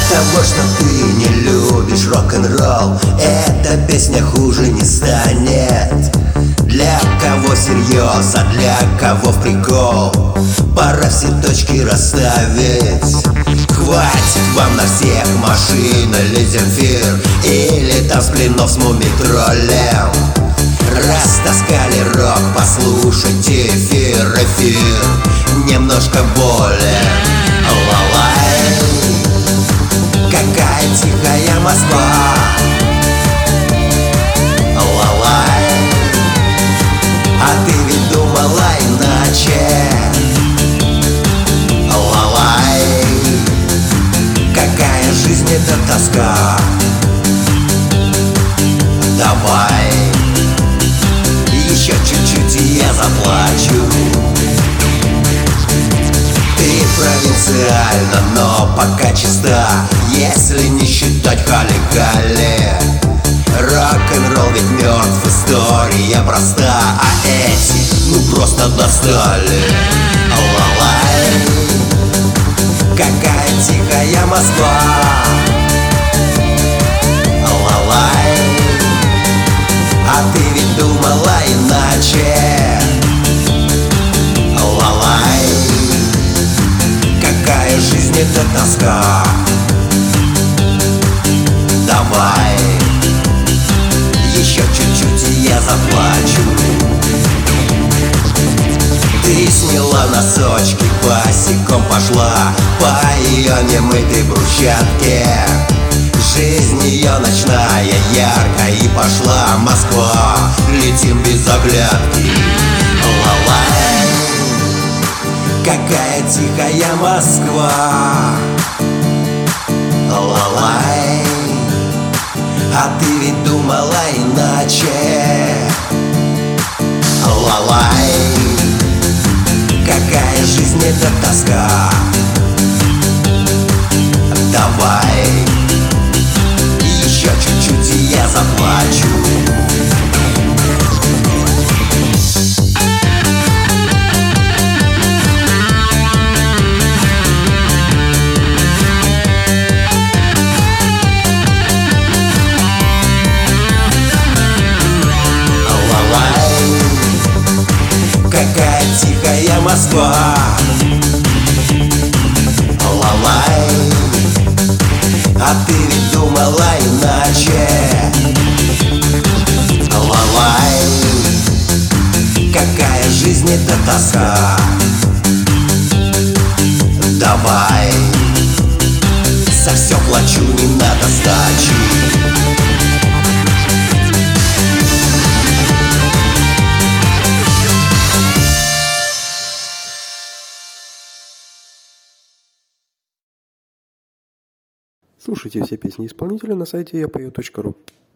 того, что ты не любишь рок-н-ролл, эта песня хуже не станет. Для кого всерьез, а для кого в прикол, пора все точки расставить. Хватит вам на всех машин или Земфир, или там с блинов с мумий-троллем. Растаскали рок, послушайте эфир, немножко более. Лалай, какая тихая Москва. Лалай, а ты ведь думала иначе. Лалай, какая жизнь это тоска. Давай еще чуть-чуть и я заплачу. Ты провинциальна, но пока чиста, если не считать хали-гали. Рок-н-ролл ведь мертв, история проста, а эти ну просто достали. Лалай, какая тихая Москва. Лалай, а ты ведь думала иначе. Лалай, какая жизнь это тоска. Давай еще чуть-чуть и я заплачу. Ты сняла носочки, босиком пошла по ее немытой брусчатке. Жизнь ее ночная, яркая, и пошла Москва, летим без оглядки. Лалай, какая тихая Москва. Лалай, а ты ведь думала иначе. Лалай, какая жизнь это тоска. Давай еще чуть-чуть и я заплачу. Лалай, какая тихая Москва. Лалай, а ты ведь думала иначе. Лалай, какая жизнь это тоска. Давай, за все плачу, не надо сдачи. Слушайте все песни исполнителя на сайте yapою.ru.